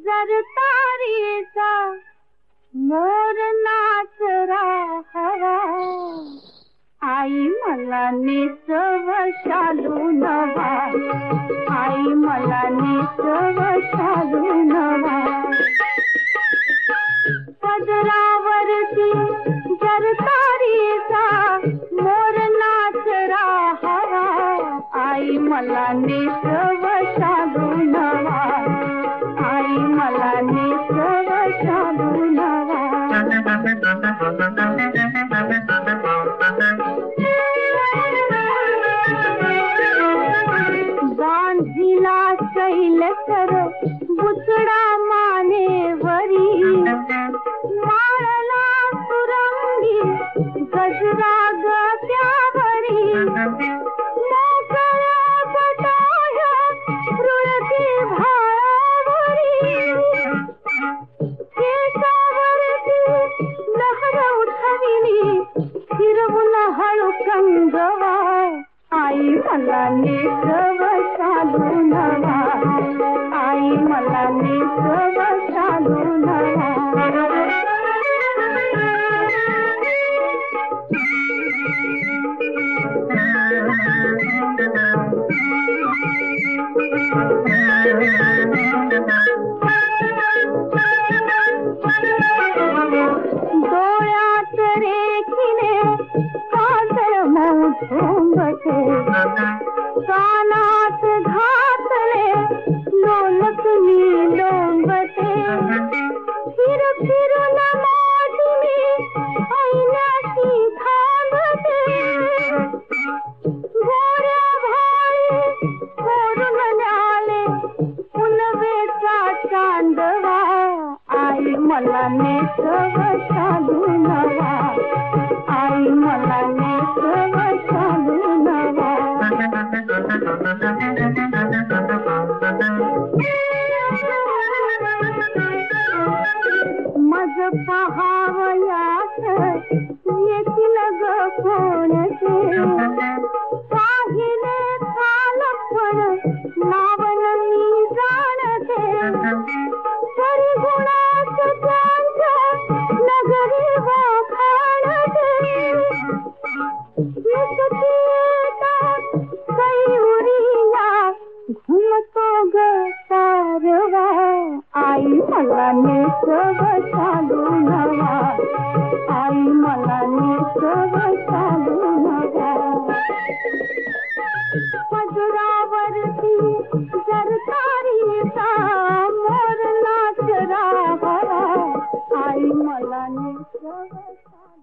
जर तारीचा मोर नाच राहावा, आई मला नेसव शालू नवा, आई मला नेसव शालू नवा. पदरावरती जर तारीचा मोर नाच राहावा, आई मला नेसव शालू नवा, आई मला नेसव शालू नवा. गांधीला शैल कर बुचडा मानेवरी, माळला सुरंगी गजरा गत्यावरी, मोकळ्या बटाया रुळती भाळावरी, केसावरती लहर उठविली फिरवून हळू कंगवा, आई मला नेसव शालू नवा, आई मला नेसव शालू नवा. डोळ्यात रेखिले काजळ मऊ झोंबते, कानात घातले लोलकली लोंबते, फिर फिरून मोठली ऐनाशी थांबते, गोऱ्या भाळी कोरून न्याले उलवेचा चांदवा, आई मला नेसव शालू नवा, आई मला नेसव शालू नवा. मज पहावयास येतील ग कोणते, पाहिले कालपण नावन मी जाणते, तरी गुणास त्यांच्या नगरी वाखाणते, नुसती येतात कैउरीला घुमतो ग सारवा, आई मला नेसव शालू नवा, आई मला नेसव शालू नवा. पदरावरती जर तारीचा मोर नाच राहावा, आई मला नेसव शालू